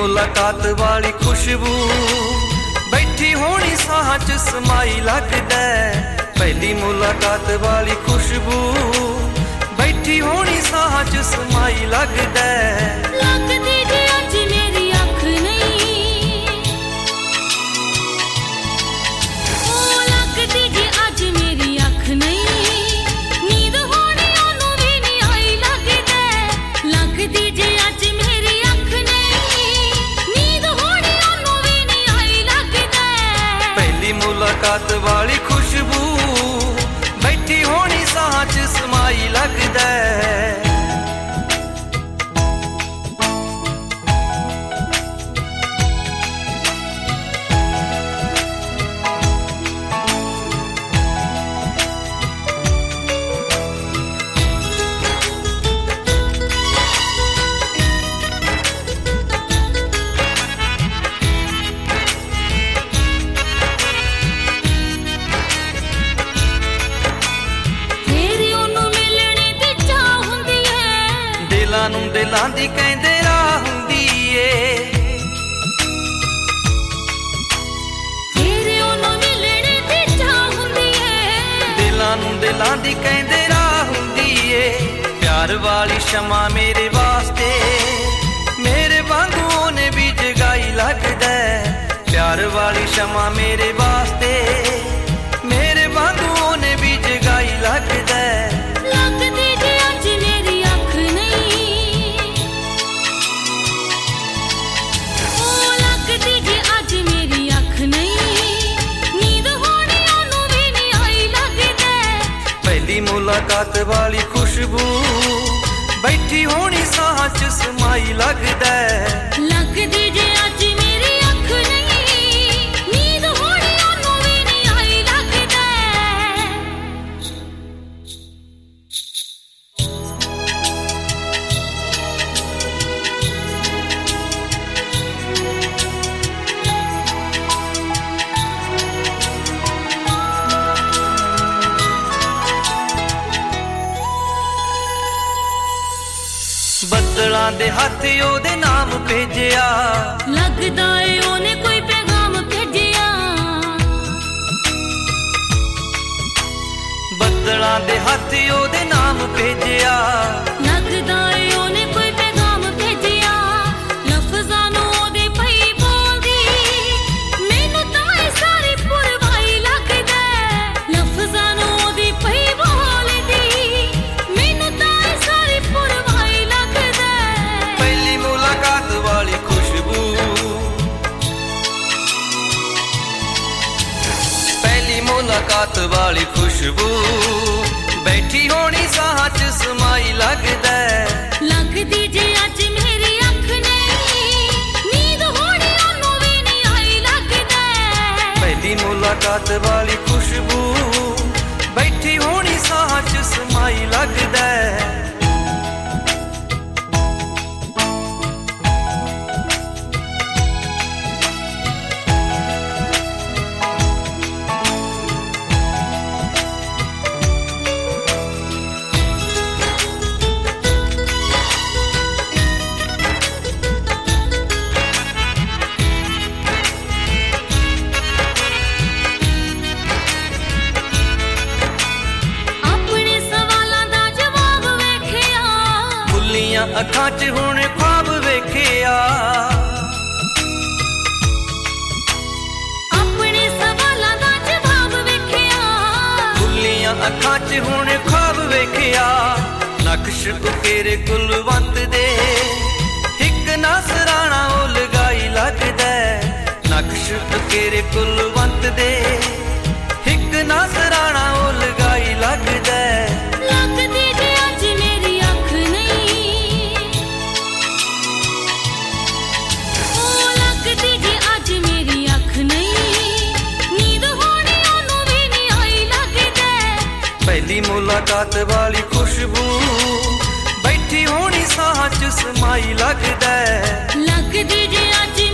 मुलाकात वाली खुशबू बैठी होनी साह च समाई लगदा। पहली मुलाकात वाली खुशबू बैठी होनी साह च समाई लगदा। लगदी जे अज मेरी अख नहीं, ओ लगदी जे अज मेरी अख नहीं, नींद होनी ओनू भी नहीं आई लगदा। लगदी जे अज मेरी अख नहीं, नींद होनी ओनू भी नहीं आई लगदा। पहली मुलाकात वाली खुशबू बैठी होनी साह च समाई लगदा। ਨੂੰ ਦਿਲਾਂ ਦੀ ਕਹਿੰਦੇ ਰਾਹ ਹੁੰਦੀ ਏ, ਤੇਰੇ ਉਹਨੂੰ ਮਿਲਣੇ ਦੀ ਚਾਹ ਹੁੰਦੀ ਏ। ਦਿਲਾਂ ਨੂੰ ਦਿਲਾਂ ਦੀ ਕਹਿੰਦੇ ਰਾਹ ਹੁੰਦੀ ਏ। ਪਿਆਰ ਵਾਲੀ ਸ਼ਮਾ ਮੇਰੇ ਵਾਸਤੇ ਮੇਰੇ ਵਾਂਗੂ ਉਹਨੇ ਵੀ ਜਗਾਈ ਲੱਗਦਾ। ਪਿਆਰ ਵਾਲੀ ਸ਼ਮਾ ਮੇਰੇ ਵਾਸਤੇ ਮੇਰੇ ਵਾਂਗੂ ਉਹਨੇ ਵੀ ਜਗਾਈ ਲੱਗਦਾ। ਲੱਗਦੀ ਜੇ ਅੱਜ ਮੇਰੀ ਅੱਖ ਨਹੀਂ, ਲੱਗਦੀ ਜੇ ਅੱਜ ਮੇਰੀ ਅੱਖ ਨਹੀਂ, ਨੀਂਦ ਹੋਣੀ ਉਹਨੂੰ ਵੀ ਨਹੀਂ ਆਈ ਲੱਗਦਾ। ਪਹਿਲੀ ਮੁਲਾਕਾਤ ਵਾਲੀ ਖੁਸ਼ਬੂ ਬੈਠੀ ਹੋਣੀ ਸਾਹ ਚ ਸਮਾਈ ਲੱਗਦਾ। ਲੱਗਦੀ ਜੇ ਅੱਜ ਮੇਰੀ ਅੱਖ ਨਹੀਂ, ਨੀਂਦ ਹੋਣੀ ਉਹਨੂੰ ਵੀ ਨਹੀਂ ਆਈ ਲੱਗਦਾ। ਬੱਦਲਾਂ ਦੇ ਹੱਥ ਉਹਦੇ ਨਾਮ ਭੇਜਿਆ, ਲੱਗਦਾ ਏ ਉਹਨੇ ਕੋਈ ਪੈਗਾਮ ਭੇਜਿਆ। ਬੱਦਲਾਂ ਦੇ ਹੱਥ ਉਹਦੇ ਨਾਮ ਭੇਜਿਆ, ਲੱਗਦਾ ਏ ਉਹਨੇ ਕੋਈ ਪੈਗਾਮ ਭੇਜਿਆ। ਲਫ਼ਜ਼ਾਂ ਨੂੰ ਉਹਦੇ ਪਈ ਬੋਲਦੀ ਮੈਨੂੰ ਤਾਂ ਇਹ ਸਾਰੀ ਪੁਰਵਾਈ ਲੱਗਦਾ। ਲਫ਼ਜ਼ਾਂ ਨੂੰ ਉਹਦੀ ਪਈ ਬੋਲਦੀ ਮੈਨੂੰ ਤਾਂ ਇਹ ਸਾਰੀ ਪੁਰਵਾਈ ਲੱਗਦਾ। ਪਹਿਲੀ ਮੁਲਾਕਾਤ ਵਾਲੀ ਖੁਸ਼ਬੂ, ਪਹਿਲੀ ਮੁਲਾਕਾਤ ਵਾਲੀ ਖੁਸ਼ਬੂ ਬੈਠੀ ਹੋਣੀ ਸਾਹ ਚ ਸਮਾਈ ਲੱਗਦਾ। ਲੱਗਦੀ ਜੇ ਅੱਜ ਮੇਰੀ ਅੱਖ ਨਹੀਂ, ਨੀਂਦ ਹੋਣੀ ਉਹਨੂੰ ਵੀ ਨਹੀਂ ਆਈ ਲੱਗਦਾ। ਪਹਿਲੀ ਮੁਲਾਕਾਤ ਵਾਲੀ ਖੁਸ਼ਬੂ ਬੈਠੀ ਹੋਣੀ ਸਾਹ ਚ ਸਮਾਈ ਲੱਗਦਾ। ਅੱਖਾਂ 'ਚ ਹੁਣ ਖ਼ਵਾਬ ਵੇਖਿਆ, ਆਪਣੇ ਸਵਾਲਾਂ ਦਾ ਜਵਾਬ ਵੇਖਿਆ। ਖੁੱਲੀਆਂ ਅੱਖਾਂ 'ਚ ਹੁਣ ਖ਼ਵਾਬ ਵੇਖਿਆ। ਨਕਸ਼ ਉਕੇਰੇ ਕੁਲਵੰਤ ਦੇ ਇੱਕ ਨਸਰਾਣਾ ਉਹ ਲਗਾਈ ਲੱਗਦਾ। ਨਕਸ਼ ਉਕੇਰੇ ਕੁਲਵੰਤ ਦੇ ਇੱਕ ਨਸਰਾਣਾ ਉਹ ਲਗਾਈ ਲੱਗਦਾ। ਲੱਗਦੀ ਜੇ ਅੱਜ ਮੇਰੀ ਅੱਖ ਨਹੀਂ, ਲੱਗਦੀ ਜੇ ਅੱਜ ਮੇਰੀ ਅੱਖ ਨਹੀਂ, ਨੀਂਦ ਹੋਣੀ ਉਹਨੂੰ ਵੀ ਨਹੀਂ ਆਈ ਲੱਗਦਾ। ਪਹਿਲੀ ਮੁਲਾਕਾਤ ਵਾਲੀ ਖੁਸ਼ਬੂ ਬੈਠੀ ਹੋਣੀ ਸਾਹ ਚ ਸਮਾਈ ਲੱਗਦਾ। ਲੱਗਦੀ ਜੇ ਅੱਜ